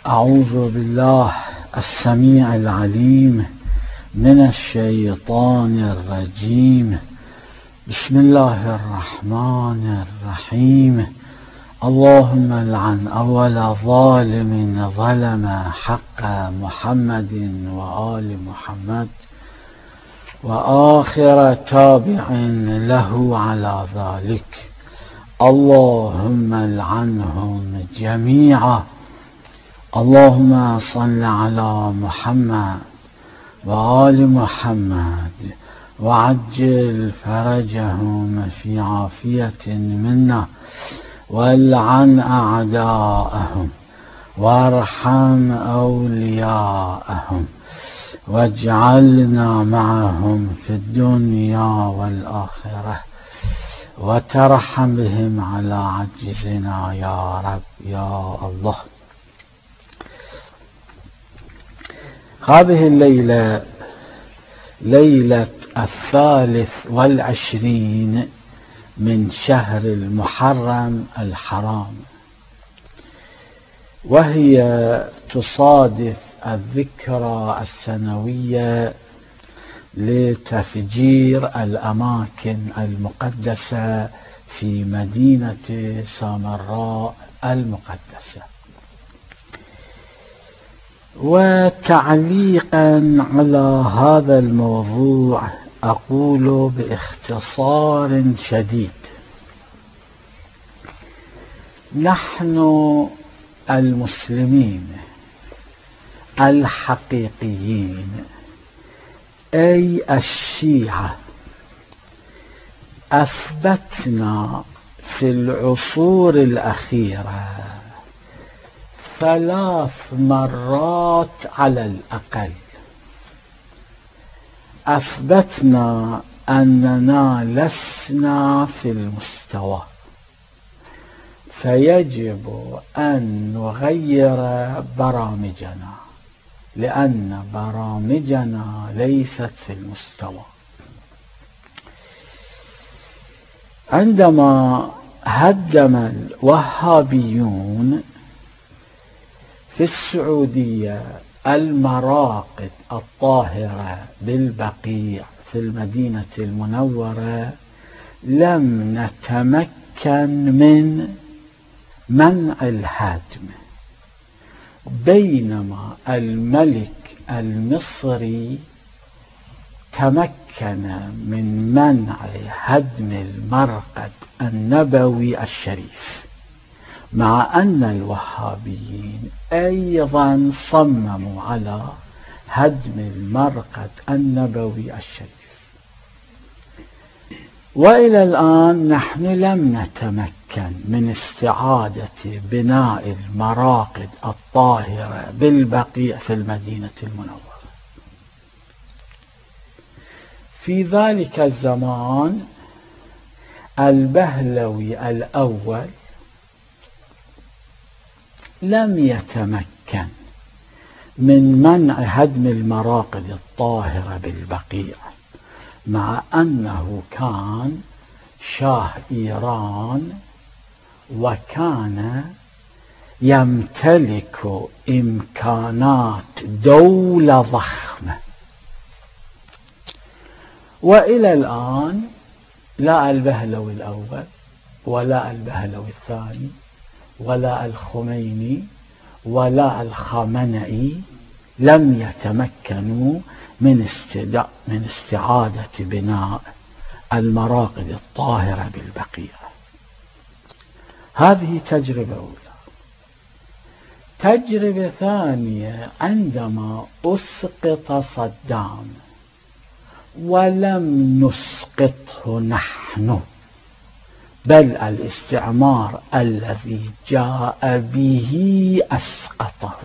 أعوذ بالله السميع العليم من الشيطان الرجيم. بسم الله الرحمن الرحيم. اللهم لعن أول ظالم ظلم حق محمد وآل محمد وآخر تابع له على ذلك. اللهم لعنهم جميعا. اللهم صل على محمد وآل محمد وعجل فرجهم في عافية منا، والعن أعداءهم وارحم أولياءهم، واجعلنا معهم في الدنيا والآخرة، وترحم بهم على عجزنا يا رب يا الله. هذه الليلة ليلة 23 من شهر المحرم الحرام، وهي تصادف الذكرى السنوية لتفجير الأماكن المقدسة في مدينة سامراء المقدسة. وتعليقا على هذا الموضوع أقول باختصار شديد: نحن المسلمين الحقيقيين، أي الشيعة، أثبتنا في العصور الأخيرة 3 مرات على الأقل، أثبتنا أننا لسنا في المستوى، فيجب أن نغير برامجنا، لأن برامجنا ليست في المستوى. عندما هدم الوهابيون في السعودية المراقد الطاهرة بالبقيع في المدينة المنورة، لم نتمكن من منع الهدم، بينما الملك المصري تمكن من منع هدم المرقد النبوي الشريف، مع أن الوهابيين أيضا صمموا على هدم المرقد النبوي الشريف. وإلى الآن نحن لم نتمكن من استعادة بناء المراقد الطاهرة بالبقيع في المدينة المنورة. في ذلك الزمان البهلوي الأول لم يتمكن من منع هدم المراقد الطاهرة بالبقيع، مع أنه كان شاه إيران وكان يمتلك إمكانات دولة ضخمة. وإلى الآن لا البهلوي الأول ولا البهلوي الثاني ولا الخميني ولا الخامنئي لم يتمكنوا من استعادة بناء المراقد الطاهرة بالبقيع. هذه تجربة أولى. تجربة ثانية: عندما أسقط صدام، ولم نسقطه نحن، بل الاستعمار الذي جاء به أسقطه.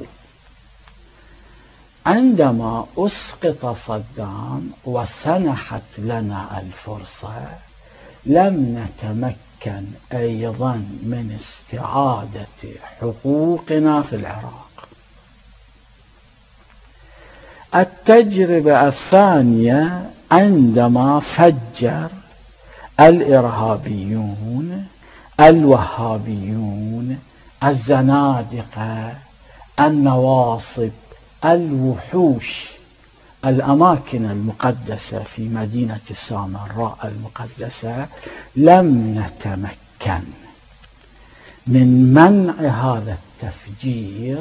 عندما أسقط صدام وسنحت لنا الفرصة، لم نتمكن أيضا من استعادة حقوقنا في العراق. التجربة الثانية: عندما فجر الإرهابيون الوهابيون الزنادقة النواصب، الوحوش، الأماكن المقدسة في مدينة سامراء المقدسة، لم نتمكن من منع هذا التفجير،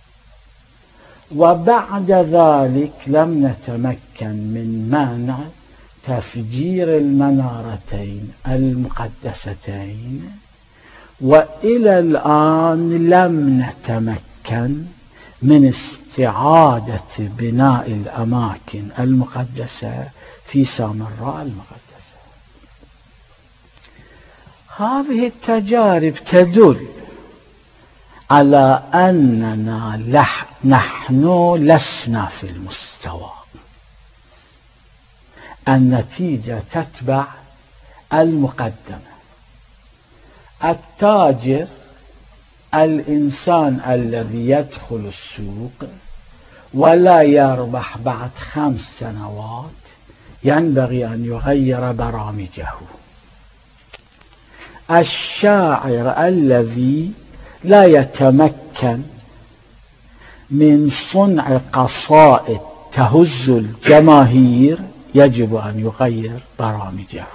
وبعد ذلك لم نتمكن من منع تفجير المنارتين المقدستين، وإلى الآن لم نتمكن من استعادة بناء الأماكن المقدسة في سامراء المقدسة. هذه التجارب تدل على أننا نحن لسنا في المستوى. النتيجة تتبع المقدمة. التاجر، الإنسان الذي يدخل السوق ولا يربح بعد 5 سنوات ينبغي أن يغير برامجه. الشاعر الذي لا يتمكن من صنع قصائد تهز الجماهير يجب أن يغير برامجه.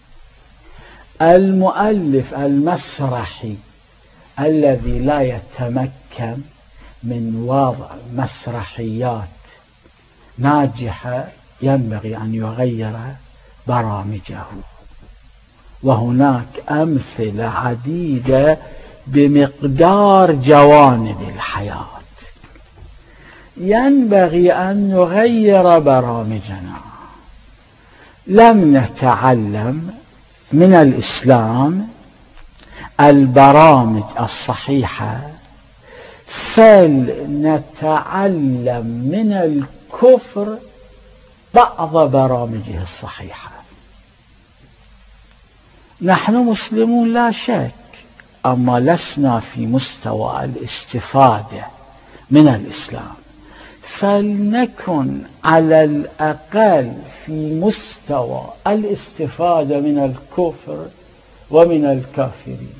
المؤلف المسرحي الذي لا يتمكن من وضع مسرحيات ناجحة ينبغي أن يغير برامجه. وهناك أمثلة عديدة بمقدار جوانب الحياة. ينبغي أن نغير برامجنا. لم نتعلم من الإسلام البرامج الصحيحة، فلنتعلم من الكفر بعض برامجه الصحيحة. نحن مسلمون لا شك، أما لسنا في مستوى الاستفادة من الإسلام، فلنكن على الأقل في مستوى الاستفادة من الكفر ومن الكافرين.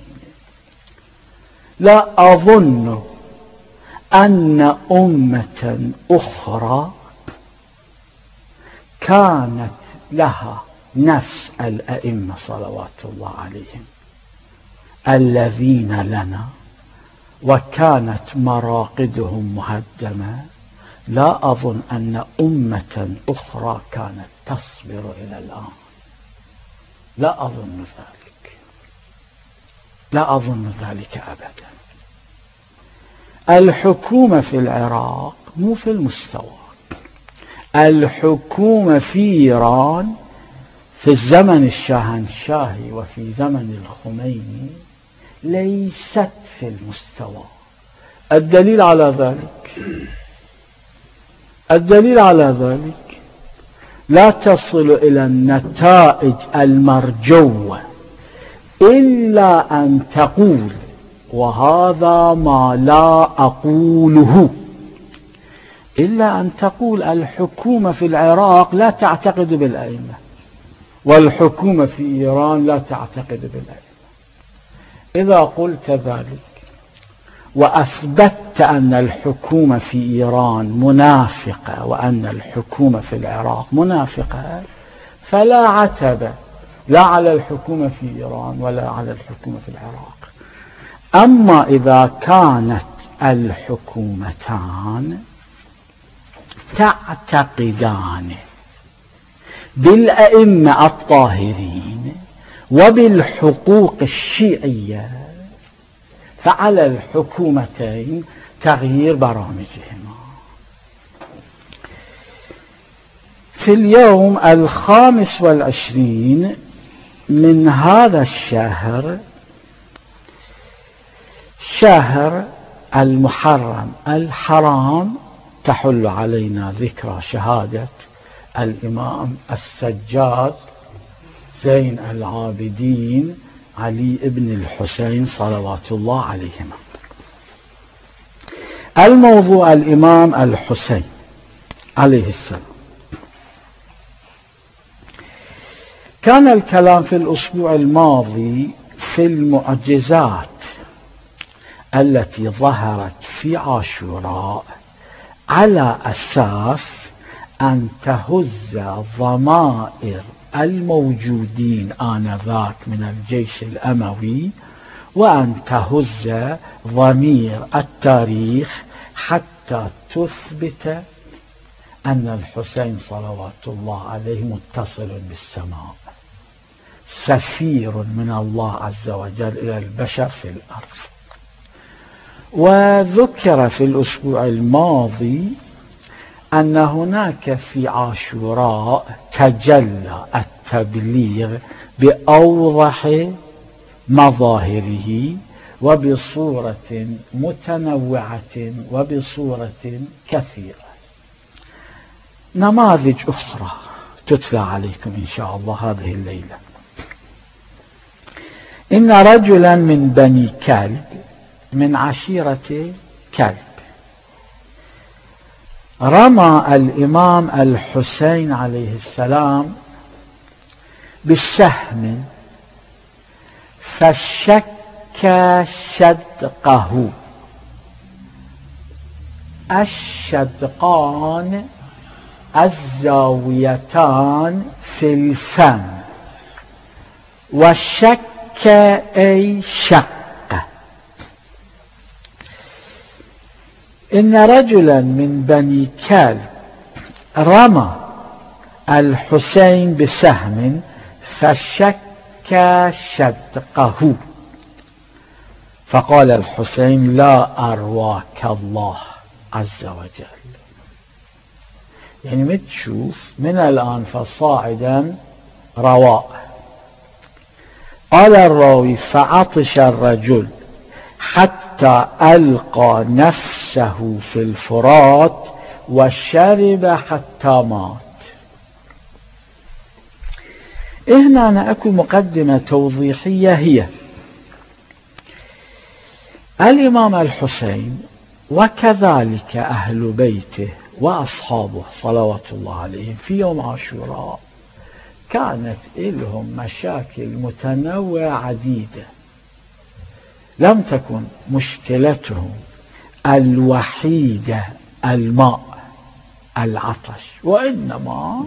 لا أظن أن أمة أخرى كانت لها نفس الأئمة صلوات الله عليهم الذين لنا وكانت مراقدهم مهدمة. لا أظن أن أمة أخرى كانت تصبر إلى الآن. لا أظن ذلك، لا أظن ذلك أبدا. الحكومة في العراق مو في المستوى. الحكومة في إيران في الزمن الشاهنشاهي وفي زمن الخميني ليست في المستوى. الدليل على ذلك لا تصل إلى النتائج المرجوة إلا أن تقول، وهذا ما لا أقوله، إلا أن تقول الحكومة في العراق لا تعتقد بالأئمة، والحكومة في إيران لا تعتقد بالأئمة. إذا قلت ذلك وأثبتت أن الحكومة في إيران منافقة وأن الحكومة في العراق منافقة، فلا عتب لا على الحكومة في إيران ولا على الحكومة في العراق. أما إذا كانت الحكومتان تعتقدان بالأئمة الطاهرين وبالحقوق الشيعية، فعلى الحكومتين تغيير برامجهما. في اليوم 25 من هذا الشهر، شهر المحرم الحرام، تحل علينا ذكرى شهادة الإمام السجاد زين العابدين علي ابن الحسين صلوات الله عليهما. الموضوع الإمام الحسين عليه السلام. كان الكلام في الأسبوع الماضي في المعجزات التي ظهرت في عاشوراء على أساس أن تهز ضمائر الموجودين آنذاك من الجيش الأموي، وأن تهز ضمير التاريخ حتى تثبت أن الحسين صلوات الله عليه متصل بالسماء، سفير من الله عز وجل إلى البشر في الأرض. وذكر في الأسبوع الماضي أن هناك في عاشوراء تجلى التبليغ بأوضح مظاهره وبصورة متنوعة وبصورة كثيرة. نماذج أخرى تتلى عليكم إن شاء الله هذه الليلة. إن رجلا من بني كلب من عشيرة كلب رمى الإمام الحسين عليه السلام بالسهم فشك شدقه. الشدقان الزاويتان في الفم، والشك أي شق. إن رجلا من بني كلب رمى الحسين بسهم فشك شدقه، فقال الحسين: لا أرواك الله عز وجل. يعني متشوف من الآن فصاعدا رواء. قال الراوي: فعطش الرجل حتى ألقى نفسه في الفرات وشرب حتى مات. هنا أنا أكو مقدمة توضيحية، هي الإمام الحسين وكذلك أهل بيته وأصحابه صلوات الله عليهم في يوم عاشوراء كانت لهم مشاكل متنوعة عديدة. لم تكن مشكلتهم الوحيدة الماء العطش، وإنما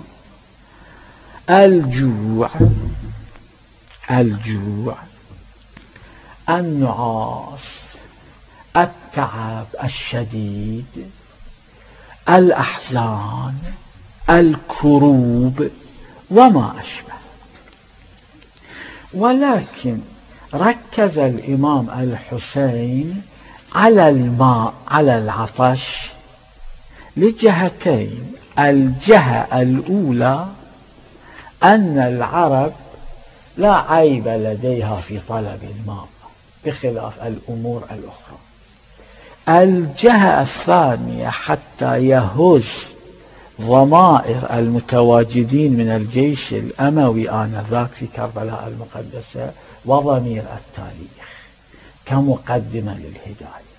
الجوع، النعاس، التعب الشديد، الأحزان، الكروب وما أشبه. ولكن ركز الإمام الحسين على الماء، على العطش، لجهتين. الجهة الأولى أن العرب لا عيب لديها في طلب الماء بخلاف الأمور الأخرى. الجهة الثانية حتى يهز ضمائر المتواجدين من الجيش الأموي آنذاك في كربلاء المقدسة وضمير التاريخ كمقدمة للهداية.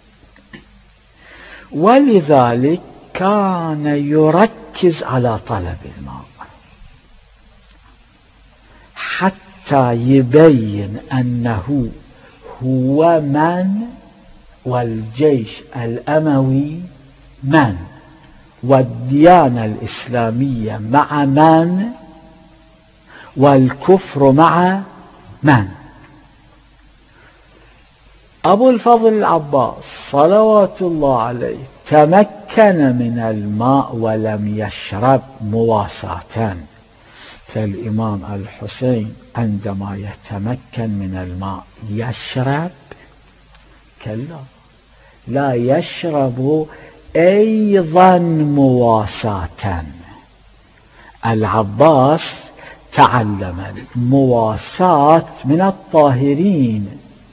ولذلك كان يركز على طلب الماء حتى يبين أنه هو من، والجيش الأموي من، والديانة الإسلامية مع من، والكفر مع من. أبو الفضل العباس صلوات الله عليه تمكن من الماء ولم يشرب مواساة، فالإمام الحسين عندما يتمكن من الماء يشرب؟ كلا، لا يشرب أيضا مواساة. العباس تعلم المواساة من الطاهرين،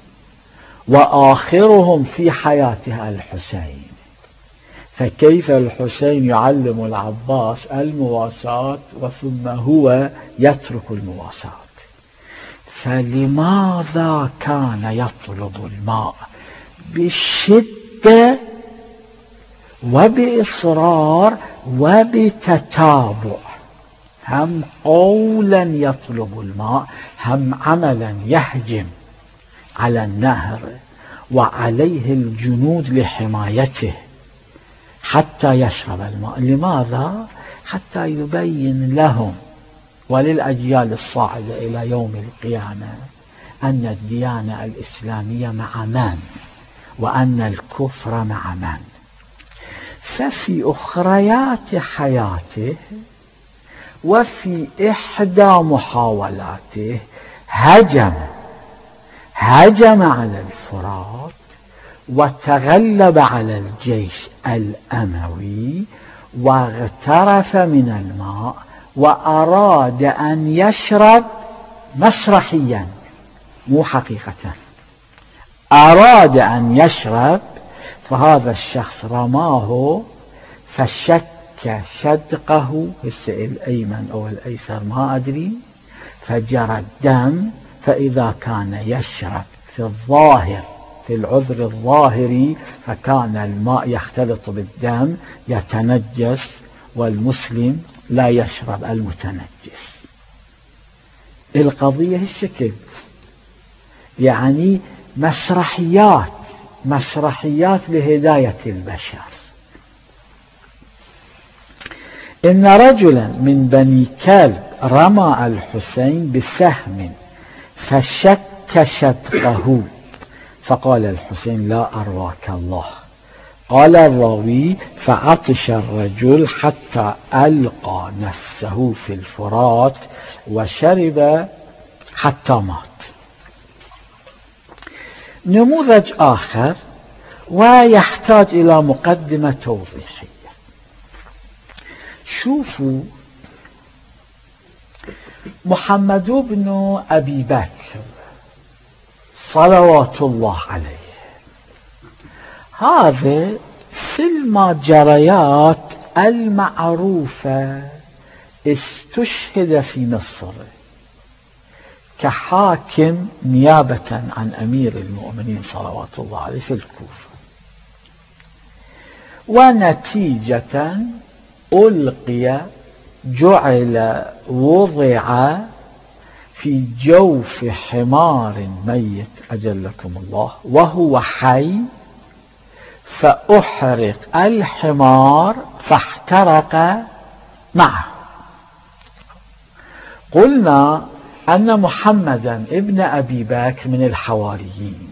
وآخرهم في حياتها الحسين، فكيف الحسين يعلم العباس المواساة وثم هو يترك المواساة؟ فلماذا كان يطلب الماء بشدة وبإصرار وبتتابع؟ هم قولا يطلب الماء، هم عملا يهجم على النهر وعليه الجنود لحمايته حتى يشرب الماء. لماذا؟ حتى يبين لهم وللأجيال الصاعدة إلى يوم القيامة أن الديانة الإسلامية مع من، وأن الكفر مع من. ففي أخريات حياته وفي إحدى محاولاته هجم على الفرات وتغلب على الجيش الأموي واغترف من الماء وأراد أن يشرب مسرحيا، مو حقيقة، أراد أن يشرب. فهذا الشخص رماه فشك شدقه الأيمن أو الأيسر ما أدري، فجرى الدم. فإذا كان يشرب في الظاهر في العذر الظاهري فكان الماء يختلط بالدم يتنجس، والمسلم لا يشرب المتنجس. القضية الشكل، يعني مسرحيات لهداية البشر. إن رجلا من بني كلب رمى الحسين بسهم فشك شدقه، فقال الحسين: لا أرواك الله. قال الراوي: فعطش الرجل حتى ألقى نفسه في الفرات وشرب حتى مات. نموذج آخر ويحتاج إلى مقدمة توضيحية. شوفوا، محمد بن أبي بكر صلوات الله عليه، هذا في المجريات المعروفة استشهد في مصر كحاكم نيابة عن أمير المؤمنين صلوات الله عليه في الكوفة، ونتيجة وضع في جوف حمار ميت أجلكم الله وهو حي، فأحرق الحمار فاحترق معه. قلنا أن محمدا ابن أبي بكر من الحواريين،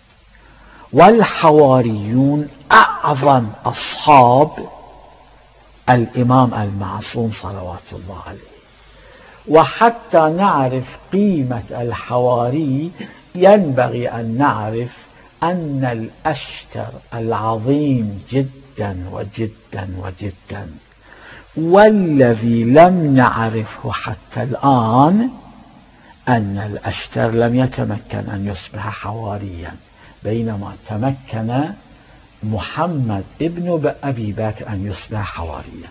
والحواريون أعظم أصحاب الإمام المعصوم صلوات الله عليه. وحتى نعرف قيمة الحواري ينبغي أن نعرف أن الأشتر العظيم جدا وجدا وجدا، والذي لم نعرفه حتى الآن، أن الأشتر لم يتمكن أن يصبح حواريا، بينما تمكن محمد ابن أبي بكر أن يصبح حواريا.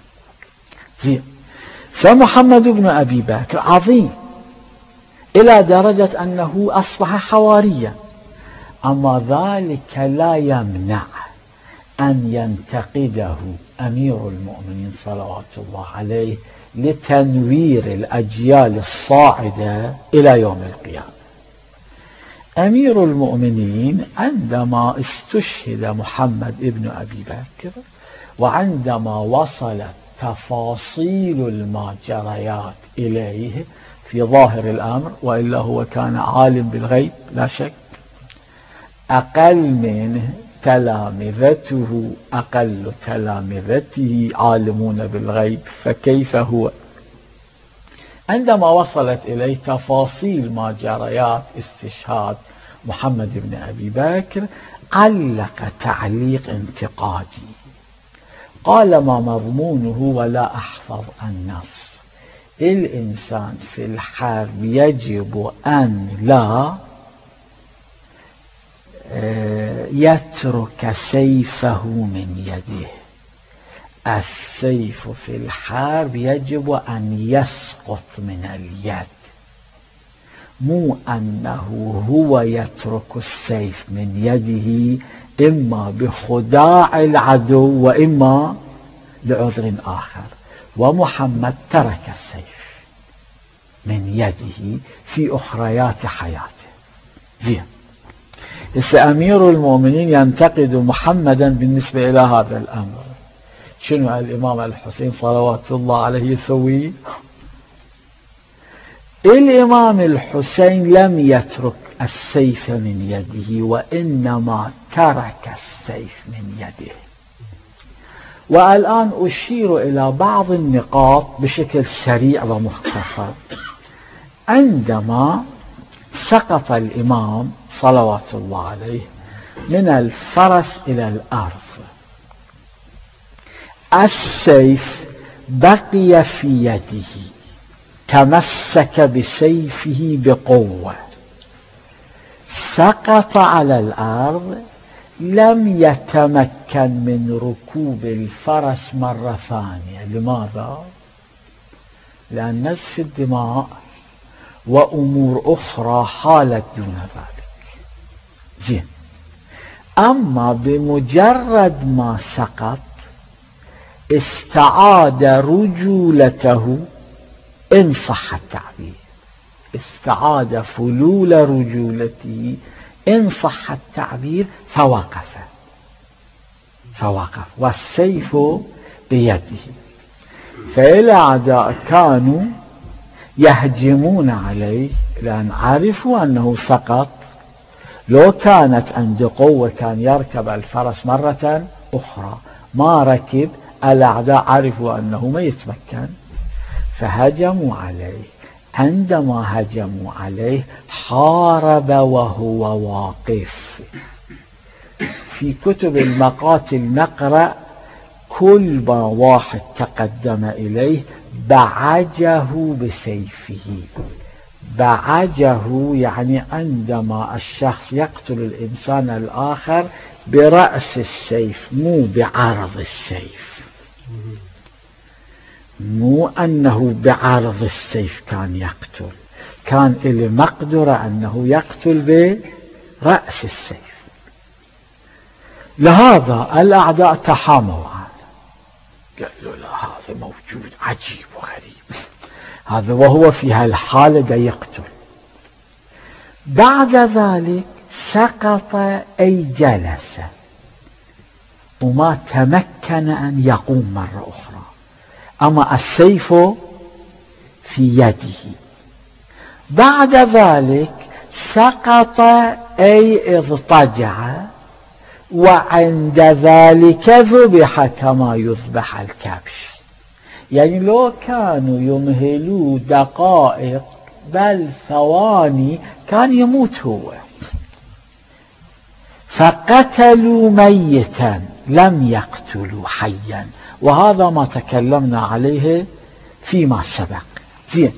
فمحمد بن أبي بكر عظيم إلى درجة أنه أصبح حواريا، أما ذلك لا يمنع أن ينتقده أمير المؤمنين صلوات الله عليه لتنوير الأجيال الصاعدة إلى يوم القيامة. أمير المؤمنين عندما استشهد محمد ابن أبي بكر، وعندما وصلت تفاصيل المجريات إليه في ظاهر الأمر، وإلا هو كان عالم بالغيب لا شك، أقل منه تلامذته، أقل تلامذته عالمون بالغيب، فكيف هو؟ عندما وصلت إليه تفاصيل مجريات استشهاد محمد بن أبي بكر علق تعليق انتقادي، قال: ما مضمونه ولا أحفظ النص. الإنسان في الحرب يجب أن لا يترك سيفه من يده. السيف في الحرب يجب أن يسقط من اليد، مو أنه هو يترك السيف من يده إما بخداع العدو وإما لعذر آخر. ومحمد ترك السيف من يده في أخريات حياته. زين، أمير المؤمنين ينتقد محمدا بالنسبة إلى هذا الأمر. شنو الإمام الحسين صلوات الله عليه يسوي؟ الإمام الحسين لم يترك السيف من يده، وإنما ترك السيف من يده. والآن أشير إلى بعض النقاط بشكل سريع ومختصر. عندما سقط الإمام صلوات الله عليه من الفرس إلى الأرض، السيف بقي في يده، تمسك بسيفه بقوة، سقط على الأرض، لم يتمكن من ركوب الفرس مرة ثانية. لماذا؟ لأن نزف الدماء وأمور أخرى حالت دون ذلك. زين. أما بمجرد ما سقط استعاد رجولته، إن صح التعبير، استعاد فلول رجولته إن صح التعبير، فوقف والسيف بيده. فالأعداء كانوا يهجمون عليه لأن عرفوا أنه سقط. لو كانت عنده قوة كان يركب الفرس مرة أخرى، ما ركب. الأعداء عرفوا أنه ما يتمكن فهجموا عليه. عندما هجموا عليه حارب وهو واقف. في كتب المقاتل نقرأ كل ما واحد تقدم إليه بعجه بسيفه. بعجه يعني عندما الشخص يقتل الإنسان الآخر برأس السيف، مو بعرض السيف، مو أنه بعرض السيف كان يقتل، كان إلى مقدرة أنه يقتل برأس السيف. لهذا الأعداء تحاموا عنه، قالوا لا هذا موجود عجيب وغريب، هذا وهو في هالحالة دا يقتل. بعد ذلك سقط أي جلس وما تمكن أن يقوم مرة أخرى، أما السيف في يده. بعد ذلك سقط أي اضطجع، وعند ذلك ذبح كما يذبح الكبش. يعني لو كانوا يمهلوا دقائق بل ثواني كان يموت هو. فقتلوا ميتا لم يقتلوا حيا، وهذا ما تكلمنا عليه فيما سبق. زين.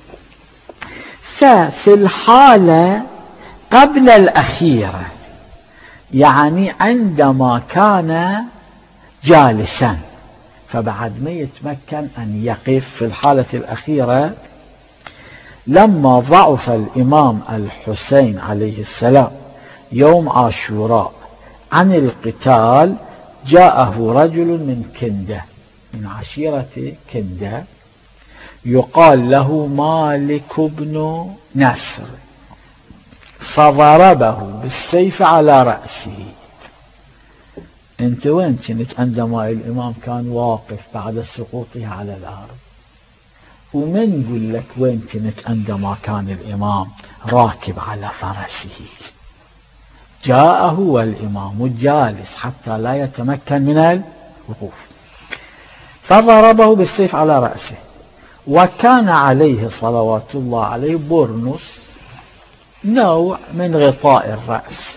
ففي الحالة قبل الأخيرة، يعني عندما كان جالسا فبعد ما يتمكن أن يقف، في الحالة الأخيرة لما ضعف الإمام الحسين عليه السلام يوم عاشوراء عن القتال، جاءه رجل من كندة، من عشيرة كندة، يقال له مالك بن نصر، فضربه بالسيف على رأسه. انت وين كنت عندما الإمام كان واقف بعد سقوطه على الأرض؟ ومن يقول لك وين كنت عندما كان الإمام راكب على فرسه؟ جاءه والإمام جالس حتى لا يتمكن من الوقوف، فضربه بالسيف على رأسه. وكان عليه صلوات الله عليه برنس، نوع من غطاء الرأس،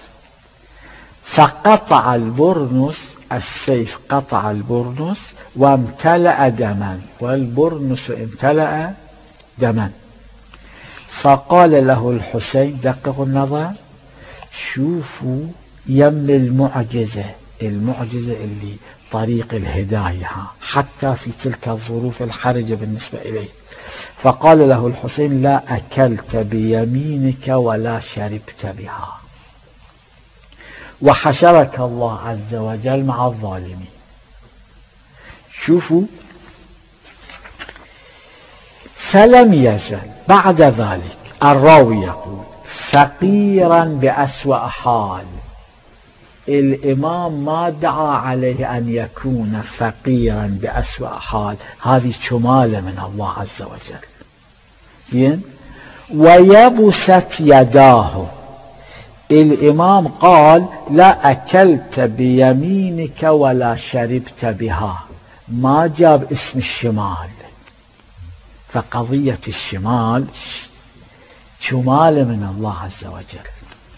فقطع البرنس، السيف قطع البرنس وامتلأ دما، والبرنس امتلأ دما. فقال له الحسين، دققوا النظر، شوفوا يم المعجزة اللي طريق الهداية حتى في تلك الظروف الحرجة بالنسبة إليه. فقال له الحسين: لا أكلت بيمينك ولا شربت بها، وحشرك الله عز وجل مع الظالمين. شوفوا، فلم يزل بعد ذلك، الراوي يقول: فقيرا بأسوأ حال. الإمام ما دعا عليه أن يكون فقيرا بأسوأ حال، هذه شمالة من الله عز وجل. ويبست يداه، الإمام قال لا أكلت بيمينك ولا شربت بها، ما جاب اسم الشمال، فقضية الشمال شمال من الله عز وجل.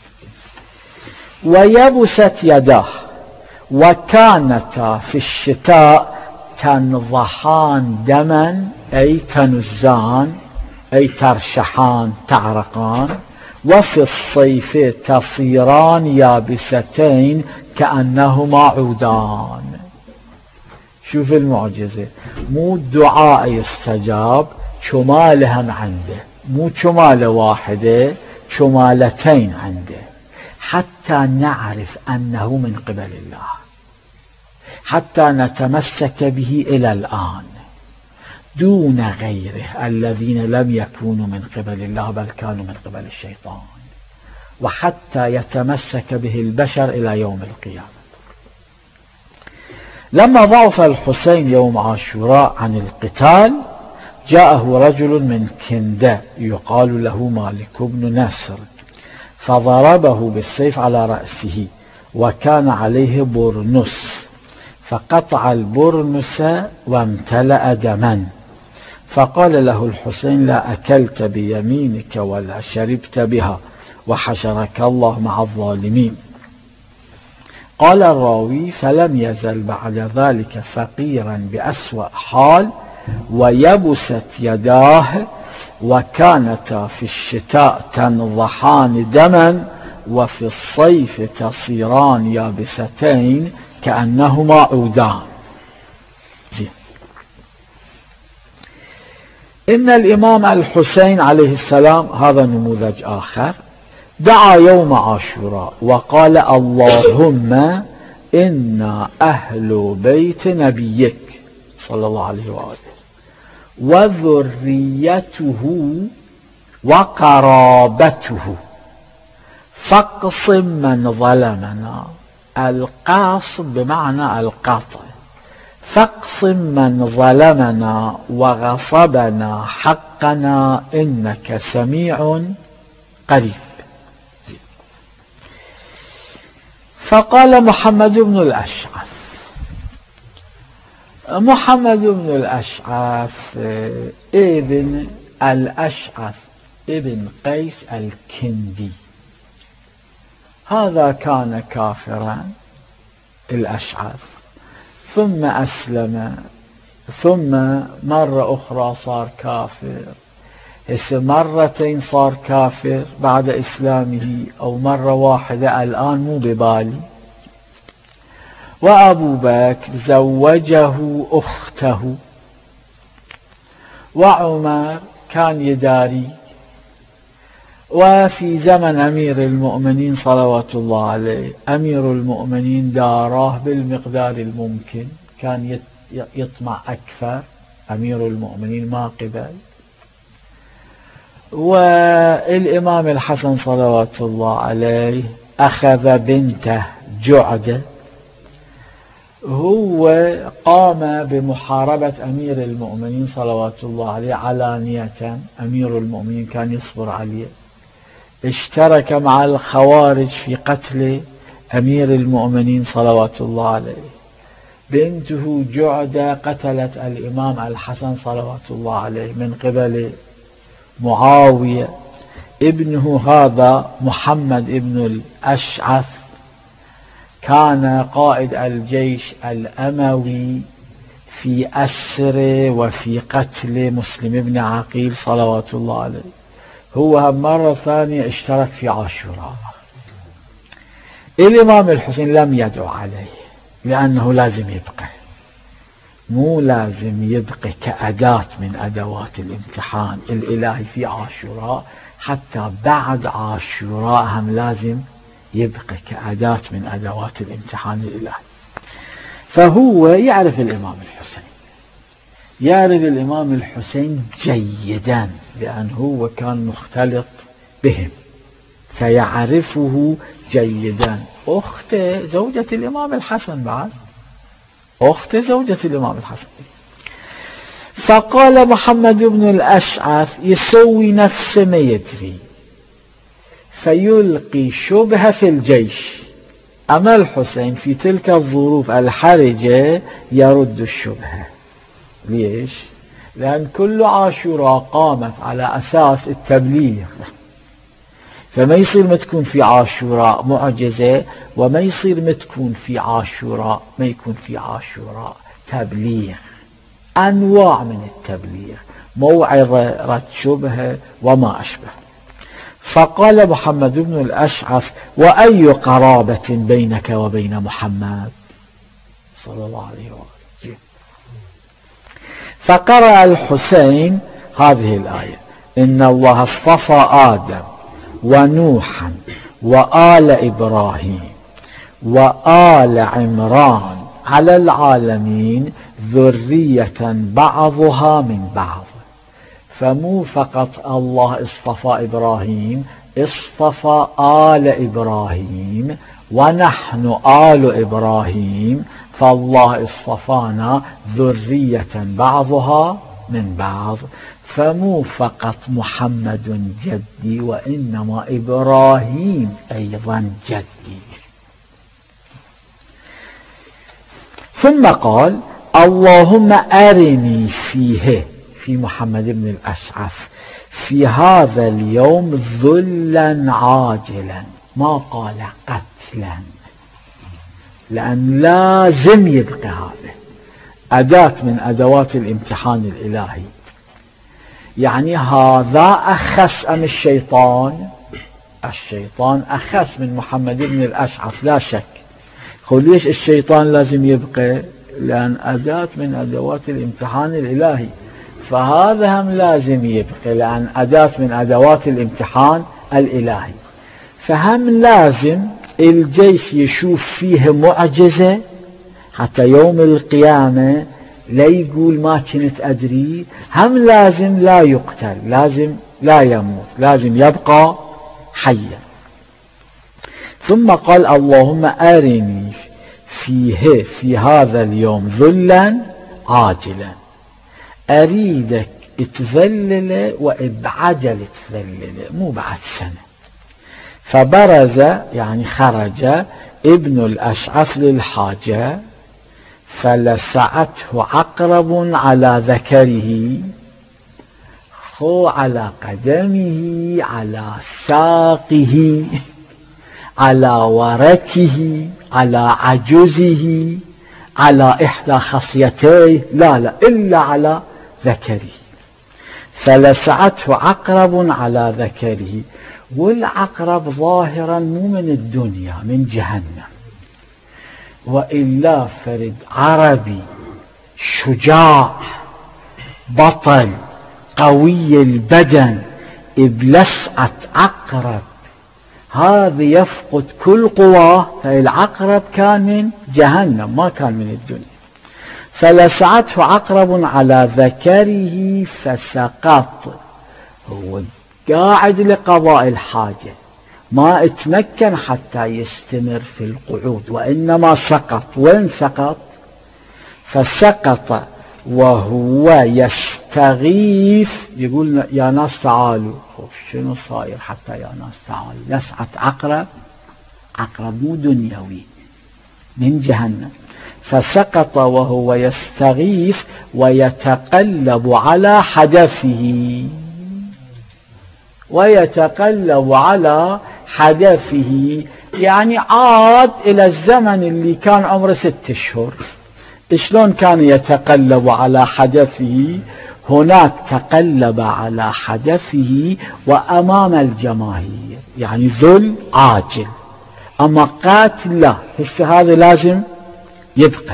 ويبست يداه وكانتا في الشتاء تنضحان دما، أي تنزان، أي ترشحان تعرقان، وفي الصيف تصيران يابستين كأنهما عودان. شوف المعجزة، مو الدعاء يستجاب، شمالهم عنده، مو شمالة واحدة، شمالتين عنده، حتى نعرف أنه من قبل الله، حتى نتمسك به إلى الآن دون غيره الذين لم يكونوا من قبل الله بل كانوا من قبل الشيطان، وحتى يتمسك به البشر إلى يوم القيامة. لما ضعف الحسين يوم عاشوراء عن القتال، جاءه رجل من كندة يقال له مالك بن نصر، فضربه بالسيف على رأسه، وكان عليه برنس، فقطع البرنس وامتلأ دما، فقال له الحسين لا أكلت بيمينك ولا شربت بها، وحشرك الله مع الظالمين. قال الراوي فلم يزل بعد ذلك فقيرا بأسوأ حال، ويبست يداه وكانتا في الشتاء تنضحان دما، وفي الصيف تصيران يابستين كأنهما عودان. إن الإمام الحسين عليه السلام، هذا نموذج آخر، دعا يوم عاشوراء وقال اللهم إنا أهل بيت نبيك صلى الله عليه وآله وذريته وقرابته، فاقصم من ظلمنا، القاص بمعنى القطع، فاقصم من ظلمنا وغصبنا حقنا إنك سميع قريب. فقال محمد بن الأشعث، محمد بن الأشعث ابن الأشعث ابن قيس الكندي، هذا كان كافرا الأشعث، ثم أسلم، ثم مرة أخرى صار كافر، مرتين صار كافر بعد إسلامه، أو مرة واحدة الآن مو ببالي. وأبو بكر زوجه أخته، وعمر كان يداري، وفي زمن أمير المؤمنين صلوات الله عليه أمير المؤمنين داراه بالمقدار الممكن، كان يطمع أكثر أمير المؤمنين ما قبل. والإمام الحسن صلوات الله عليه أخذ بنته جعدة، هو قام بمحاربة أمير المؤمنين صلوات الله عليه علانية، أمير المؤمنين كان يصبر عليه، اشترك مع الخوارج في قتل أمير المؤمنين صلوات الله عليه. بنته جعدة قتلت الإمام الحسن صلوات الله عليه من قبل معاوية. ابنه هذا محمد ابن الأشعث كان قائد الجيش الأموي في أسر وفي قتل مسلم بن عقيل صلوات الله عليه. هو مرة ثانية اشترك في عاشوراء. الإمام الحسين لم يدعو عليه لأنه لازم يبقى، مو لازم يبقى كأداة من أدوات الامتحان الإلهي في عاشوراء، حتى بعد عاشوراء هم لازم يبقى كأداة من أدوات الامتحان الإلهي. فهو يعرف الإمام الحسين، يعرف الإمام الحسين جيدا، لأنه هو كان مختلط بهم فيعرفه جيدا. أخت زوجة الإمام الحسن، بعد أخت زوجة الإمام الحسن. فقال محمد بن الأشعث يسوي نفسه ما يدري، فيلقي شبهة في الجيش. أما الحسين في تلك الظروف الحرجة يرد الشبهة. ليش؟ لأن كل عاشوراء قامت على أساس التبليغ، فما يصير ما تكون في عاشوراء معجزة، وما يصير ما تكون في عاشوراء ما يكون في عاشوراء تبليغ. أنواع من التبليغ، موعظة، رد شبهة وما أشبه. فقال محمد بن الأشعث: وأي قرابة بينك وبين محمد صلى الله عليه وسلم؟ فقرأ الحسين هذه الآية: إن الله اصطفى آدم ونوحا وآل إبراهيم وآل عمران على العالمين ذرية بعضها من بعض. فمو فقط الله اصطفى إبراهيم، اصطفى آل إبراهيم ونحن آل إبراهيم، فالله اصطفانا ذرية بعضها من بعض. فمو فقط محمد جدي، وإنما إبراهيم أيضا جدي. ثم قال: اللهم أرني فيه، في محمد بن الأشعث، في هذا اليوم ذلا عاجلا. ما قال قتلا، لأن لازم يبقى هذا أداة من أدوات الامتحان الإلهي. يعني هذا أخس أم الشيطان؟ الشيطان أخس من محمد بن الأشعث لا شك. ليش الشيطان لازم يبقى؟ لأن أداة من أدوات الامتحان الإلهي، فهذا هم لازم يبقى لأن أداة من أدوات الامتحان الإلهي. فهم لازم الجيش يشوف فيه معجزة حتى يوم القيامة لا يقول ما كنت أدري. هم لازم لا يقتل، لازم لا يموت، لازم يبقى حيا. ثم قال: اللهم أرني فيه، في هذا اليوم ذلا عاجلا. أريدك تذلل وبعجل تذلل، مو بعد سنة. فبرز يعني خرج ابن الأشعث للحاجة، فلسعته عقرب على ذكره، على قدمه، على ساقه، على وركه، على عجزه، على إحدى خصيتيه، لا إلا على ذكره. فلسعته عقرب على ذكره. والعقرب ظاهرا مو من الدنيا، من جهنم. وإلا فرد عربي شجاع بطل قوي البدن بلسعة عقرب، هذا يفقد كل قواه. فالعقرب كان من جهنم، ما كان من الدنيا. فلسعته عقرب على ذكره فسقط. هو قاعد لقضاء الحاجة، ما اتمكن حتى يستمر في القعود، وإنما سقط. وين سقط؟ فسقط وهو يستغيث، يقول يا ناس تعالوا. شنو صاير حتى يا ناس تعالوا؟ لسعة عقرب، عقرب مو دنيوي، من جهنم. فسقط وهو يستغيث ويتقلب على حدفه، ويتقلب على حدفه، يعني عاد إلى الزمن اللي كان عمره 6 أشهر. شلون كان يتقلب على حدفه؟ هناك تقلب على حدفه وأمام الجماهير، يعني ذل عاجل. أما قاتل لا، هذا لازم يبقى.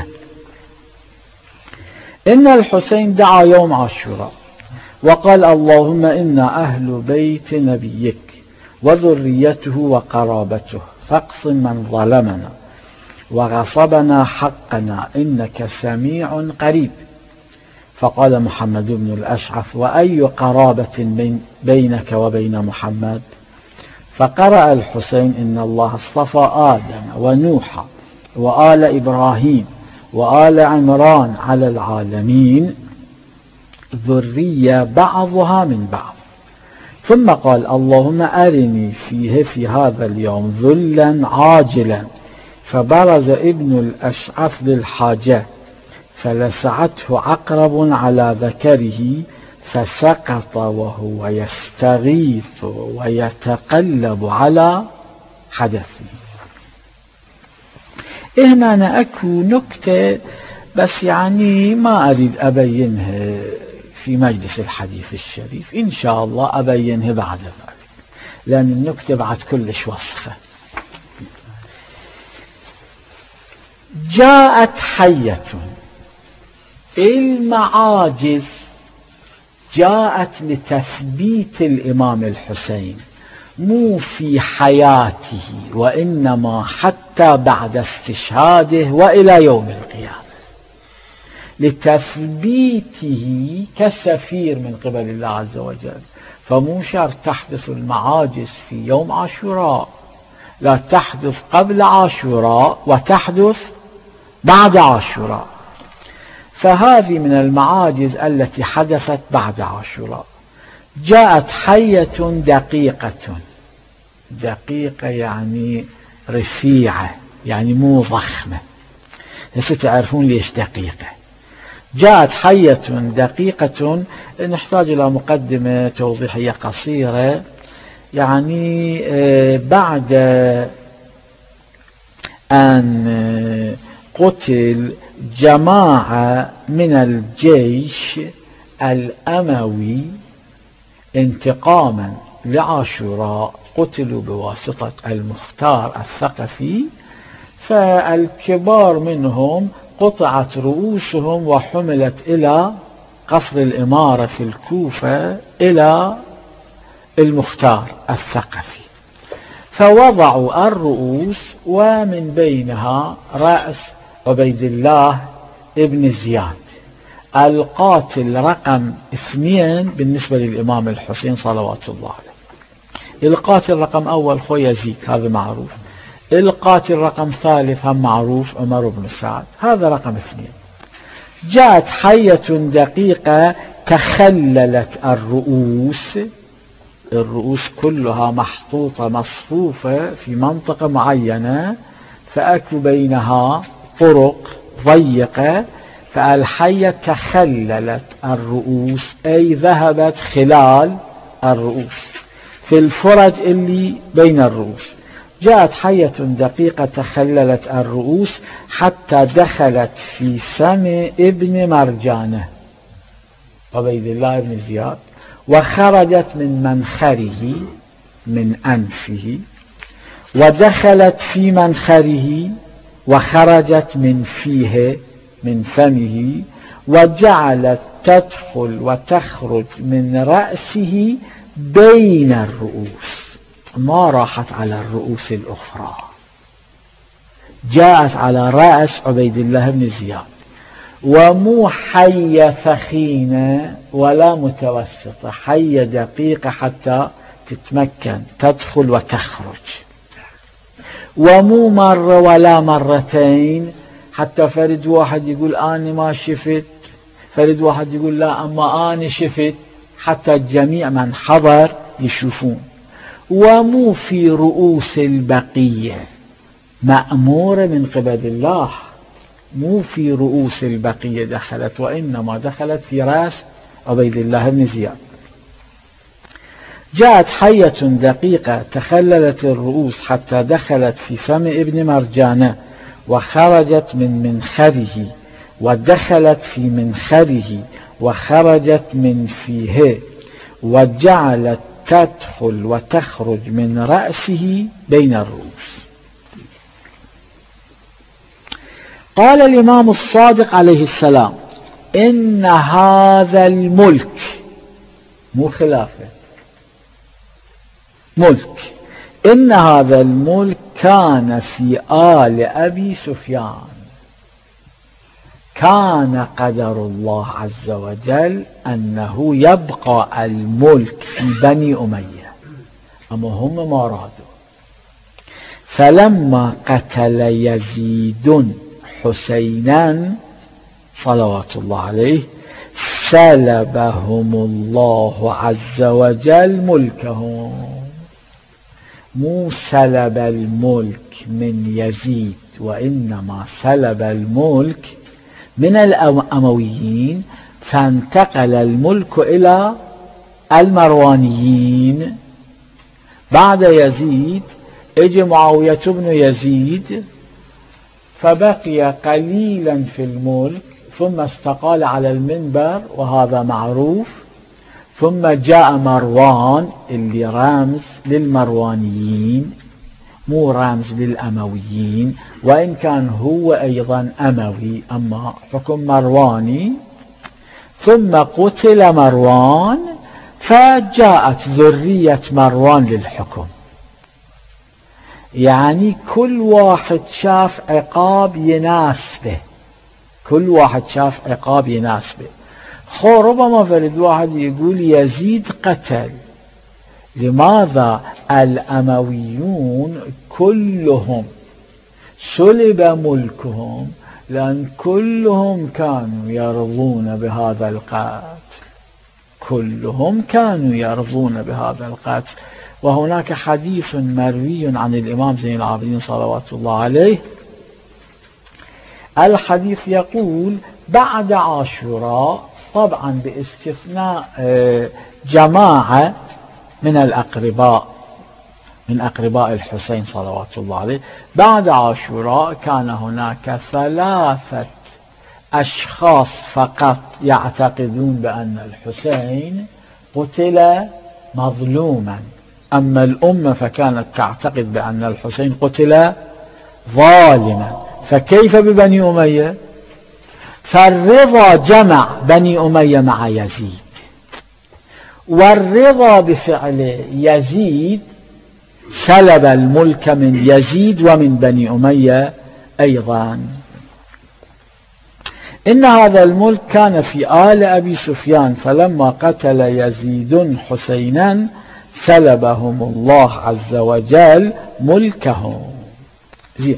إن الحسين دعا يوم عاشوراء وقال: اللهم إنا أهل بيت نبيك وذريته وقرابته، فاقص من ظلمنا وغصبنا حقنا إنك سميع قريب. فقال محمد بن الأشعث: وأي قرابة بينك وبين محمد؟ فقرأ الحسين إن الله اصطفى آدم ونوحا وآل إبراهيم وآل عمران على العالمين ذرية بعضها من بعض، ثم قال اللهم أرني فيه في هذا اليوم ذلا عاجلا، فبرز ابن الأشعث للحاجة فلسعته عقرب على ذكره فسقط وهو يستغيث ويتقلب على حدثه. هنا أكو نكتة بس يعني ما أريد أبينها في مجلس الحديث الشريف، إن شاء الله أبينها بعد ذلك، لأن النكتة بعد كلش وصفة. جاءت حية، المعاجز جاءت لتثبيت الإمام الحسين مو في حياته، وإنما حتى بعد استشهاده وإلى يوم القيامة، لتثبيته كسفير من قبل الله عز وجل. فمو شرط تحدث المعاجز في يوم عاشوراء، لا، تحدث قبل عاشوراء وتحدث بعد عاشوراء. فهذه من المعاجز التي حدثت بعد عاشوراء. جاءت حية دقيقة، دقيقة يعني رفيعة، يعني مو ضخمة. هسه تعرفون ليش دقيقة. جاءت حية دقيقة، نحتاج إلى مقدمة توضيحية قصيرة. يعني بعد أن قتل جماعة من الجيش الأموي انتقاما لعاشوراء، قتلوا بواسطة المختار الثقفي، فالكبار منهم قطعت رؤوسهم وحملت إلى قصر الإمارة في الكوفة إلى المختار الثقفي، فوضعوا الرؤوس ومن بينها رأس عبيد الله ابن زياد القاتل رقم 2 بالنسبة للإمام الحسين صلوات الله عليه. القاتل رقم أول خويا يزيد، هذا معروف. القاتل رقم 3 هم معروف، عمر بن سعد، هذا رقم 2. جاءت حية دقيقة تخللت الرؤوس كلها محطوطة مصفوفة في منطقة معينة، فأكو بينها طرق ضيقة، فالحية تخللت الرؤوس، أي ذهبت خلال الرؤوس في الفرج اللي بين الرؤوس. جاءت حية دقيقة تخللت الرؤوس حتى دخلت في فم ابن مرجانة عبيد الله بن زياد، وخرجت من منخره من أنفه، ودخلت في منخره، وخرجت من فيه من فمه، وجعلت تدخل وتخرج من رأسه بين الرؤوس، ما راحت على الرؤوس الأخرى، جاءت على رأس عبيد الله بن زياد. ومو حية ثخينة ولا متوسطة، حية دقيقة حتى تتمكن تدخل وتخرج، ومو مرة ولا مرتين حتى فرد واحد يقول أنا ما شفت، فرد واحد يقول لا أما أنا شفت، حتى الجميع من حضر يشوفون. ومو في رؤوس البقية، مأمورة من قبل الله، مو في رؤوس البقية دخلت، وإنما دخلت في رأس عبيد الله بن زياد. جاءت حية دقيقة تخللت الرؤوس حتى دخلت في فم ابن مرجانة، وخرجت من منخره، ودخلت في منخره، وخرجت من فيه، وجعلت تدخل وتخرج من رأسه بين الرؤوس. قال الإمام الصادق عليه السلام: إن هذا الملك، مو خلافة، ملك، إن هذا الملك كان في آل أبي سفيان، كان قدر الله عز وجل أنه يبقى الملك في بني أمية، أما هم ما رادوا. فلما قتل يزيد حسينا صلوات الله عليه سلبهم الله عز وجل ملكهم. مو سلب الملك من يزيد، وإنما سلب الملك من الأمويين، فانتقل الملك إلى المروانيين. بعد يزيد اجى معاوية بن يزيد فبقي قليلا في الملك، ثم استقال على المنبر وهذا معروف، ثم جاء مروان اللي رمز للمروانيين مو رمز للأمويين، وإن كان هو أيضا أموي أما حكم مرواني. ثم قتل مروان فجاءت ذرية مروان للحكم. يعني كل واحد شاف عقاب يناسبه، كل واحد شاف عقاب يناسبه. ربما فرد واحد يقول يزيد قتل، لماذا الأمويون كلهم سلب ملكهم؟ لأن كلهم كانوا يرضون بهذا القتل، كلهم كانوا يرضون بهذا القتل. وهناك حديث مروي عن الإمام زين العابدين صلوات الله عليه، الحديث يقول بعد عاشوراء، طبعا باستثناء جماعة من الأقرباء من أقرباء الحسين صلوات الله عليه، بعد عاشوراء كان هناك 3 أشخاص فقط يعتقدون بأن الحسين قتل مظلوما، أما الأمة فكانت تعتقد بأن الحسين قتل ظالما. فكيف ببني أمية؟ فالرضا جمع بني أمية مع يزيد، والرضا بفعل يزيد سلب الملك من يزيد ومن بني أمية أيضا. إن هذا الملك كان في آل أبي سفيان، فلما قتل يزيد حسينا سلبهم الله عز وجل ملكهم. زين.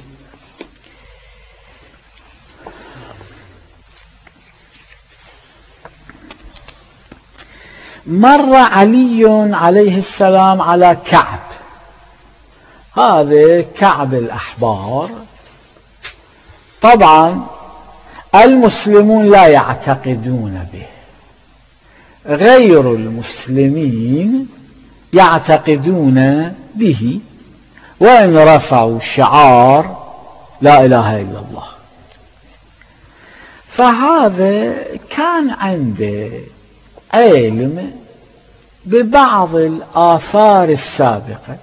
مر علي عليه السلام على كعب، هذا كعب الأحبار. طبعا المسلمون لا يعتقدون به، غير المسلمين يعتقدون به، وإن رفعوا شعار لا إله إلا الله. فهذا كان عنده علم ببعض الآثار السابقة،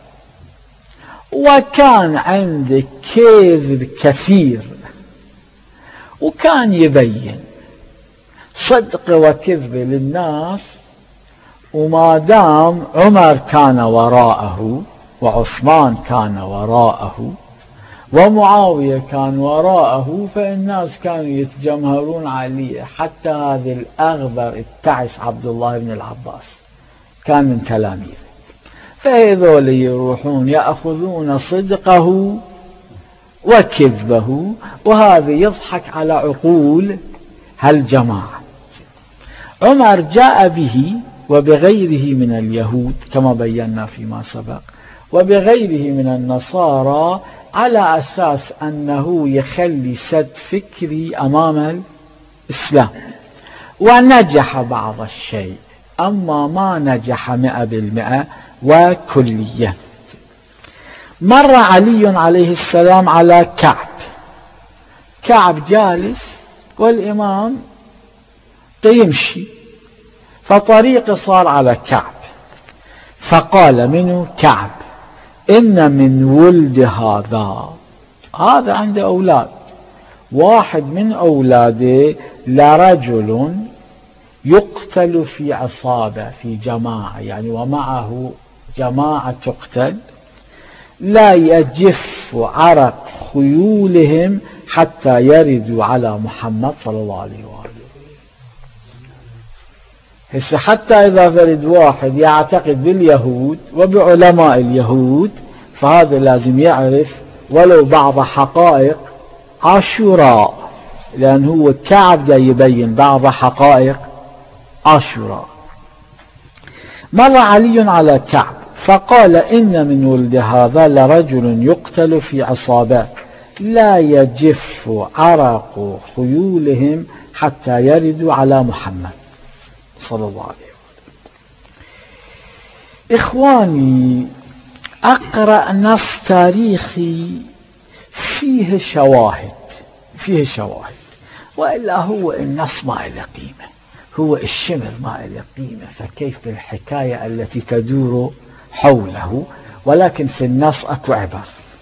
وكان عنده كذب كثير، وكان يبين صدق وكذب للناس. وما دام عمر كان وراءه، وعثمان كان وراءه، ومعاوية كان وراءه، فالناس كانوا يتجمهرون عليه. حتى هذا الأغبر التعس عبد الله بن العباس كان من تلاميذه، فهذول يروحون يأخذون صدقه وكذبه، وهذا يضحك على عقول هالجماعة. عمر جاء به وبغيره من اليهود كما بينا فيما سبق، وبغيره من النصارى، على أساس أنه يخلي سد فكري أمام الإسلام، ونجح بعض الشيء، أما ما نجح 100% وكليا. مر علي عليه السلام على كعب، كعب جالس والإمام يمشي، فطريق صار على كعب، فقال منه كعب إن من ولد هذا عنده أولاد، واحد من أولاده لرجل يقتل في عصابة، في جماعة يعني، ومعه جماعة تقتل، لا يجف عرق خيولهم حتى يردوا على محمد صلى الله عليه وآله. هسه حتى إذا فرد واحد يعتقد باليهود وبعلماء اليهود فهذا لازم يعرف ولو بعض حقائق عاشوراء، لأن هو كعب جاي يبين بعض حقائق عاشوراء. مر علي على كعب فقال: إن من ولد هذا لرجل يقتل في عصابات لا يجف عرق خيولهم حتى يردوا على محمد صلى الله عليه وسلم. إخواني، أقرأ نص تاريخي فيه شواهد وإلا هو النص ما له قيمة، هو الشمر ما له قيمة، فكيف الحكاية التي تدور حوله؟ ولكن في النص أكو عبر.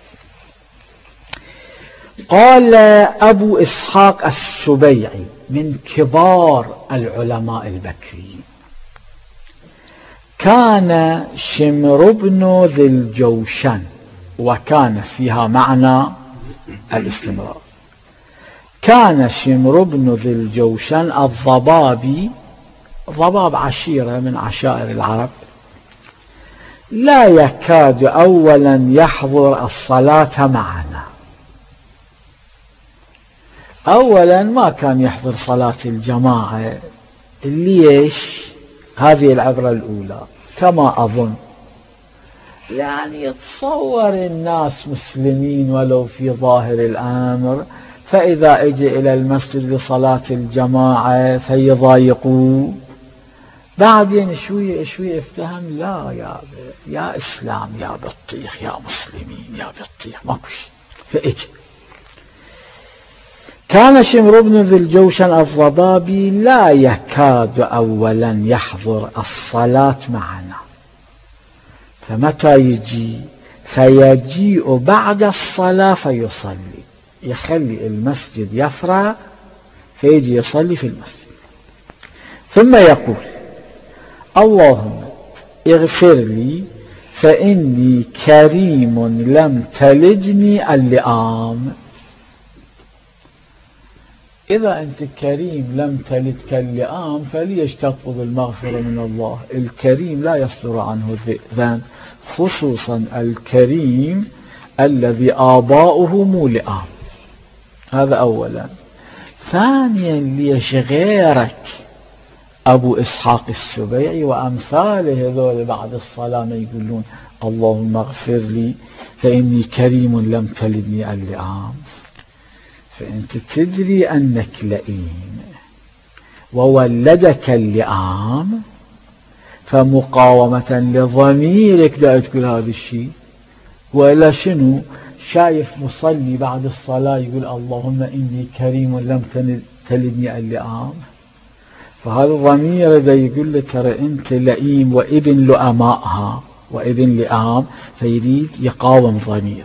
قال أبو إسحاق السبيعي من كبار العلماء البكريين: كان شمر بن ذي الجوشن، وكان فيها معنى الاستمرار. كان شمر بن ذي الجوشن الضبابي، ضباب عشيرة من عشائر العرب، لا يكاد أولا يحضر الصلاة معنا. أولا ما كان يحضر صلاة الجماعة. ليش؟ هذه العبرة الأولى كما أظن، يعني يتصور الناس مسلمين ولو في ظاهر الأمر، فإذا اجى إلى المسجد لصلاة الجماعة فيضايقوه، بعدين شوية شوية افتهم: لا يا إسلام يا بطيخ يا مسلمين يا بطيخ ماكو شيء، فإجى. كان شمر بن ذي الجوشن الضبابي لا يكاد أولا يحضر الصلاة معنا، فمتى يجي؟ فيجيء بعد الصلاة فيصلي، يخلي المسجد يفرغ فيجي يصلي في المسجد، ثم يقول: اللهم اغفر لي فإني كريم لم تلدني اللئام. إذا أنت كريم لم تلدك اللئام فليش تطلب المغفرة من الله؟ الكريم لا يصدر عنه الذئبان، خصوصا الكريم الذي آباؤه مو لئام. هذا أولا. ثانيا، ليش غيرك أبو إسحاق السبيعي وأمثاله هذول بعد الصلاة ما يقولون: اللهم اغفر لي فإني كريم لم تلدني اللئام؟ فأنت تدري أنك لئيم وولدك اللئام، فمقاومة لضميرك لا تقول هذا الشيء. وإلا شنو؟ شايف مصلي بعد الصلاة يقول: اللهم إني كريم لم تلدني اللئام، فهذا الضمير إذا يقول لك ترى أنت لئيم وابن لؤمائها وابن لئام، فيريد يقاوم ضمير.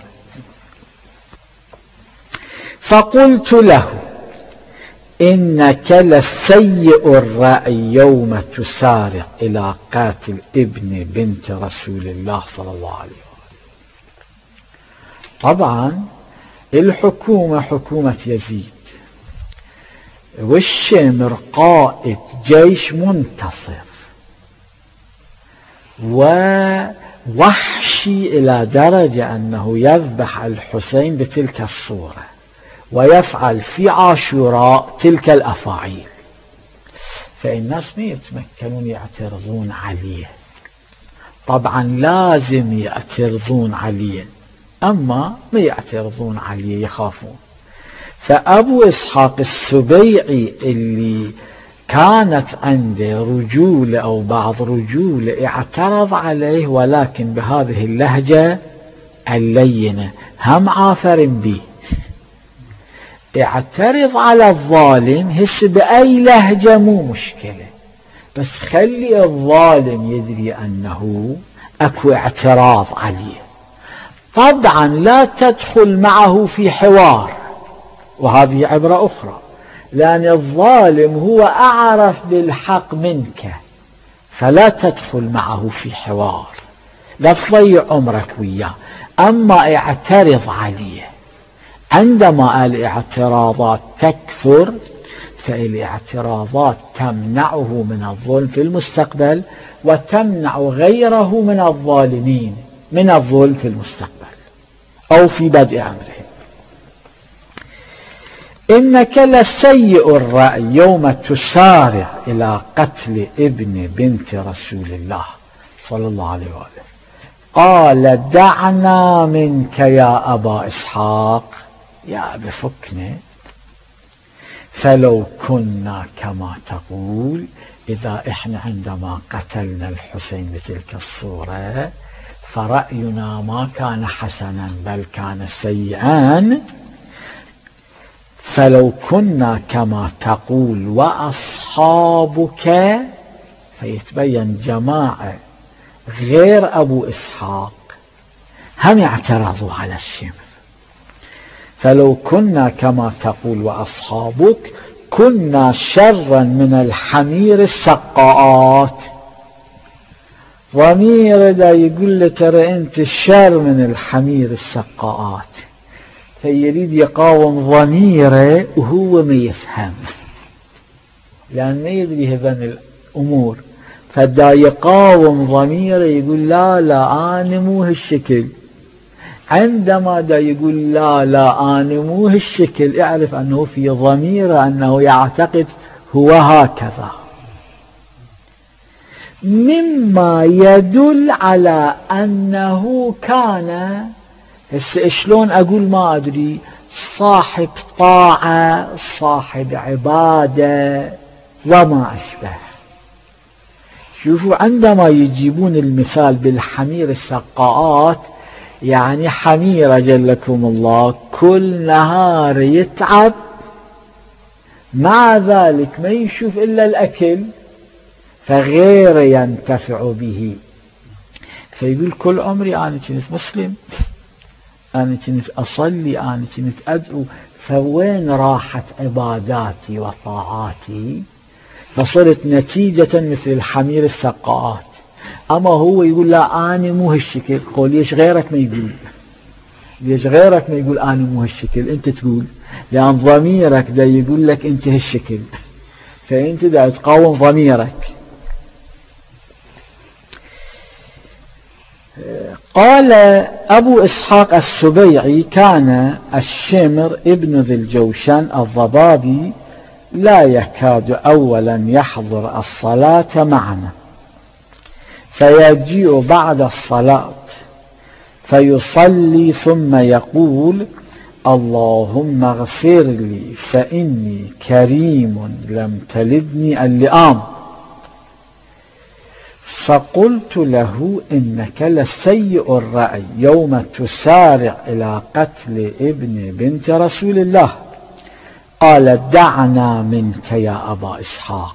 فقلت له: إنك لسيء الرأي يوم تسارع إلى قاتل ابن بنت رسول الله صلى الله عليه وسلم. طبعا الحكومة حكومة يزيد، والشمر قائد جيش منتصر ووحشي إلى درجة أنه يذبح الحسين بتلك الصورة ويفعل في عاشوراء تلك الأفاعيل، فالناس ما يتمكنون يعترضون عليه. طبعا لازم يعترضون عليه، أما ما يعترضون عليه، يخافون. فأبو إسحاق السبيعي اللي كانت عنده رجولة أو بعض رجولة اعترض عليه، ولكن بهذه اللهجة اللينة، هم عافر به. اعترض على الظالم هس بأي لهجة مو مشكلة، بس خلي الظالم يدري أنه أكو اعتراض عليه. طبعا لا تدخل معه في حوار، وهذه عبرة أخرى، لأن الظالم هو أعرف بالحق منك، فلا تدخل معه في حوار، لا تضيع عمرك وياه. أما اعترض عليه. عندما الاعتراضات تكثر الاعتراضات تمنعه من الظلم في المستقبل وتمنع غيره من الظالمين من الظلم في المستقبل أو في بدء أمره. إنك لسيء الرأي يوم تسارع إلى قتل ابن بنت رسول الله صلى الله عليه وآله. قال دعنا منك يا أبا إسحاق، يا أبي فكنا، فلو كنا كما تقول، إذا إحنا عندما قتلنا الحسين بتلك الصورة فرأينا ما كان حسنا بل كان سيئا، فلو كنا كما تقول وأصحابك، فيتبين جماعة غير أبو إسحاق هم يعترضوا على الشمر. فلو كنا كما تقول وأصحابك كنا شرا من الحمير السقاءات. ضمير دا يقول له ترى أنت شر من الحمير السقاءات، فيريد يقاوم ضميره وهو ما يفهم لأن ما يدري هذن الأمور، فدا يقاوم ضميره يقول لا أنا مو هالشكل. عندما دا يقول لا أنا مو هالشكل، اعرف أنه في ضميره أنه يعتقد هو هكذا، مما يدل على أنه كان شلون أقول ما أدري صاحب طاعة صاحب عبادة وما أشبه. شوفوا عندما يجيبون المثال بالحمير السقاءات، يعني حمير جلكم الله كل نهار يتعب، مع ذلك ما يشوف إلا الأكل فغير ينتفع به. فيقول كل عمري أنا كنت مسلم، أنا كنت أصلي، أنا كنت أدعو، فوين راحت عباداتي وطاعاتي؟ فصرت نتيجة مثل الحمير السقاءات. أما هو يقول لا أنا مو هالشكل. قول ليش غيرك ما يقول؟ ليش غيرك ما يقول أنا مو هالشكل؟ أنت تقول لأن ضميرك دا يقول لك أنت هالشكل، فأنت دا تقاوم ضميرك. قال أبو إسحاق السبيعي كان الشمر ابن ذي الجوشن الضبابي لا يكاد أولا يحضر الصلاة معنا، فيجيء بعد الصلاة فيصلي ثم يقول اللهم اغفر لي فإني كريم لم تلدني اللئام. فقلت له إنك لسيء الرأي يوم تسارع إلى قتل ابن بنت رسول الله. قال دعنا منك يا أبا إسحاق،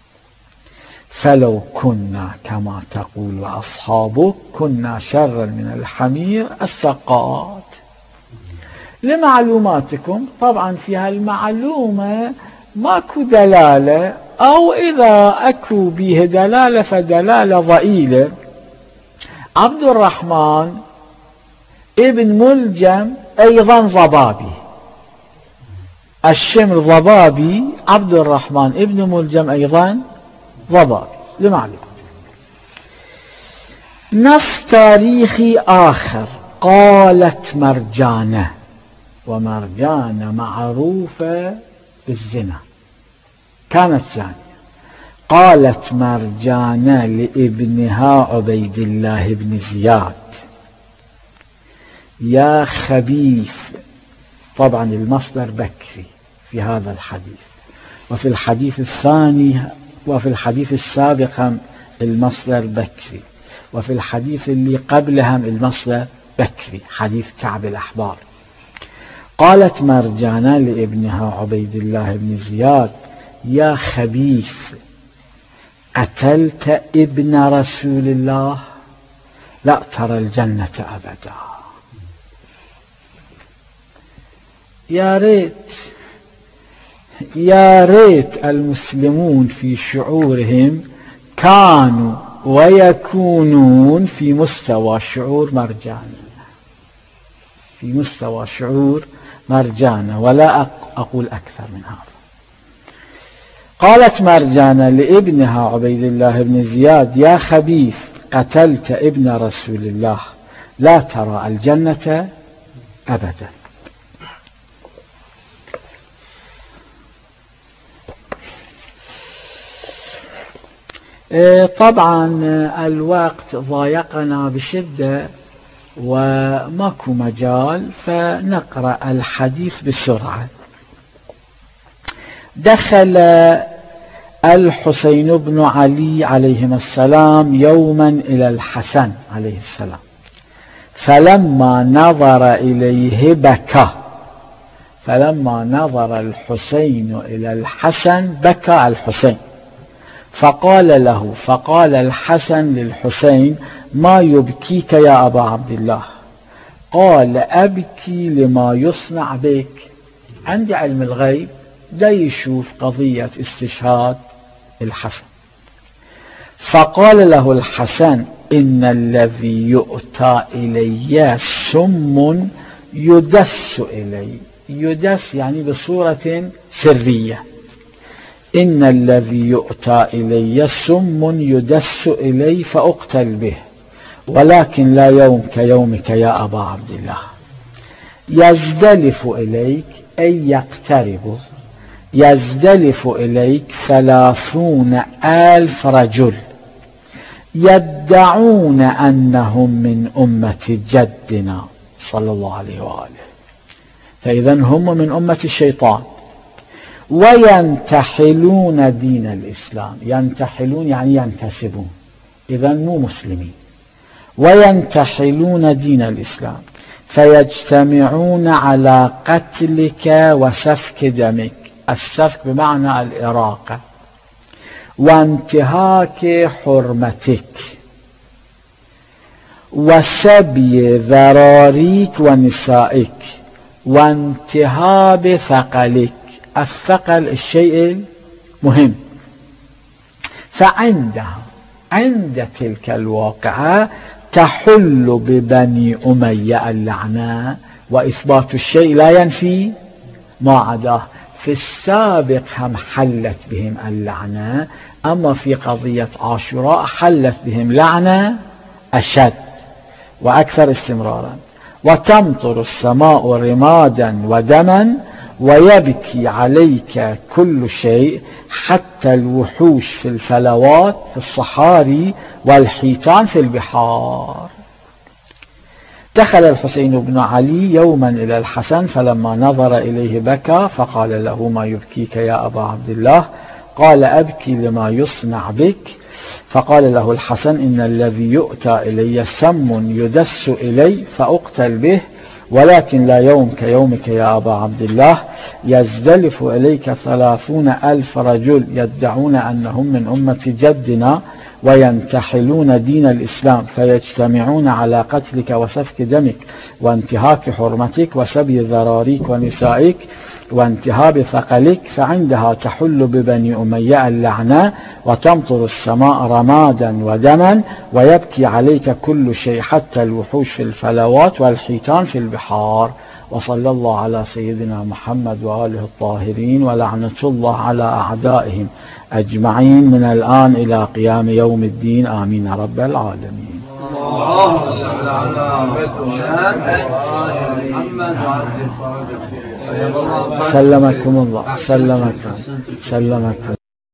فلو كنا كما تقول وأصحابك كنا شرا من الحمير السقاءات. لمعلوماتكم طبعا في هالمعلومة ماكو دلالة، أو إذا أكو به دلالة فدلالة ضئيلة. عبد الرحمن ابن ملجم أيضا ضبابي، الشمر ضبابي، عبد الرحمن ابن ملجم أيضا ضبابي. لمعلومة نص تاريخي آخر، قالت مرجانة، ومرجانة معروفة بالزنا، كانت زانية. قالت مرجانة لابنها عبيد الله بن زياد يا خبيث. طبعا المصدر بكري في هذا الحديث، وفي الحديث الثاني وفي الحديث السابق هم المصدر بكري، وفي الحديث اللي قبلهم المصدر بكري، حديث كعب الأحبار. قالت مرجانة لابنها عبيد الله بن زياد يا خبيث قتلت ابن رسول الله لا ترى الجنة أبدا. يا ريت المسلمون في شعورهم كانوا ويكونون في مستوى شعور مرجانة، في مستوى شعور مرجانة، ولا أقول أكثر من هذا. قالت مرجانة لابنها عبيد الله بن زياد: يا خبيث، قتلت ابن رسول الله، لا ترى الجنة أبدا. طبعا الوقت ضايقنا بشدة وماكو مجال، فنقرأ الحديث بسرعة. دخل الحسين بن علي عليهما السلام يوما إلى الحسن عليه السلام، فلما نظر إليه بكى. فلما نظر الحسين إلى الحسن بكى الحسين، فقال الحسن للحسين: ما يبكيك يا أبا عبد الله؟ قال: أبكي لما يصنع بك. عندي علم الغيب، دا يشوف قضية استشهاد الحسن. فقال له الحسن: إن الذي يؤتى إلي سم يدس إلي. يدس يعني بصورة سرية. إن الذي يؤتى إلي سم يدس إلي فأقتل به، ولكن لا يوم كيومك يا أبا عبد الله. يزدلف إليك أي يقترب، يزدلف إليك 30,000 رجل يدعون أنهم من أمة جدنا صلى الله عليه وآله، فإذا هم من أمة الشيطان، وينتحلون دين الإسلام. ينتحلون يعني ينتسبون، إذا مو مسلمين. وينتحلون دين الإسلام فيجتمعون على قتلك وسفك دمك. السفك بمعنى الإراقة، وانتهاك حرمتك، وسبي ذراريك ونسائك، وانتهاب ثقلك. الثقل الشيء المهم. فعندها عند تلك الواقعة تحل ببني أمية اللعنة، وإثبات الشيء لا ينفي ما عداه. في السابق هم حلت بهم اللعنة، أما في قضية عاشوراء حلت بهم لعنة أشد وأكثر استمرارا. وتمطر السماء رمادا ودما، ويبكي عليك كل شيء حتى الوحوش في الفلوات في الصحاري والحيتان في البحار. دخل الحسين بن علي يوما إلى الحسن، فلما نظر إليه بكى، فقال له: ما يبكيك يا أبا عبد الله؟ قال: أبكي لما يصنع بك. فقال له الحسن: إن الذي يؤتى إلي سم يدس إلي فأقتل به، ولكن لا يوم كيومك يا أبا عبد الله. يزدلف إليك 30,000 رجل يدعون أنهم من أمة جدنا، وينتحلون دين الإسلام، فيجتمعون على قتلك وسفك دمك، وانتهاك حرمتك، وسبي ذراريك ونسائك، وانتهاب ثقلك. فعندها تحل ببني أمية اللعنة، وتمطر السماء رمادا ودما، ويبكي عليك كل شيء حتى الوحوش في الفلوات والحيتان في البحار. وصلى الله على سيدنا محمد وآله الطاهرين، ولعنة الله على أعدائهم أجمعين من الآن إلى قيام يوم الدين، آمين رب العالمين. سلمكم الله. سلمكم.